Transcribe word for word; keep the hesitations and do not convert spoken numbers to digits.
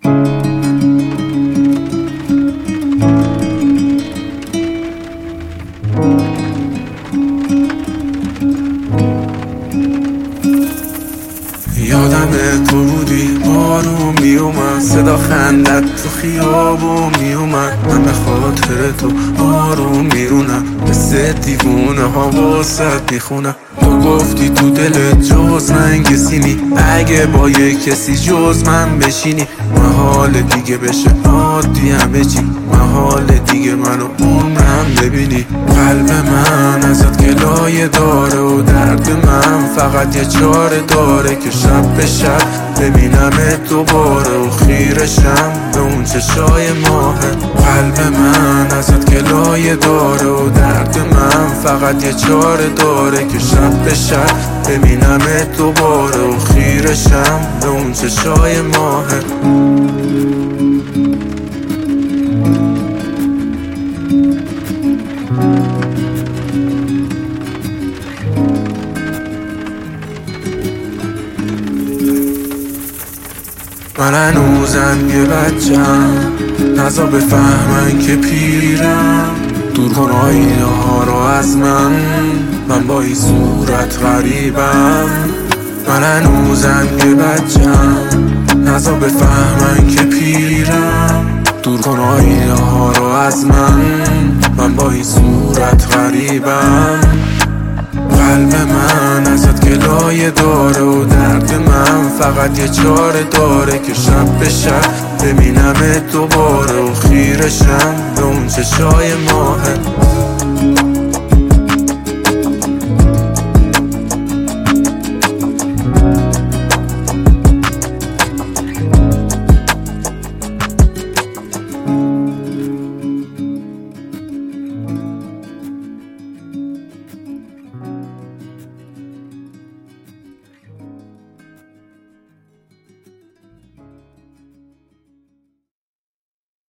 یادم تو بودی بارون میومد، صدا خندت تو خیابون میومد. من به خاطر تو آروم میرونم، مثل دیوونه ها واسط میخونم. تو گفتی تو دلت جز من کسی نی، اگه با یه کسی جز من بشینی محال دیگه بشه عادی همه چی، محال دیگه منو عمرم ببینی. قلب من ازت گلایه داره و درد من فقط یه چاره داره که شب به شب ببینمت دوباره و خیرشم به اون چشای ماهه. قلب من ازت گلایه داره و درد من فقط یه چاره داره که شب به شب ببینمت دوباره و خیرشم به اون چشای ماهه. من هنوزم یه بچم، نزا بفهمن که پیرم. دور کن آینه ها رو از من، من با این صورت غریبم. من هنوزم یه بچم، نزا بفهمن که پیرم. دور کن آینه ها رو از من، من با این صورت غریبم. قلب من ازت گلایه داره و درد من فقط یه چاره داره که شب به شب ببینمت دوباره و خیرشم به اون چشای ماهه.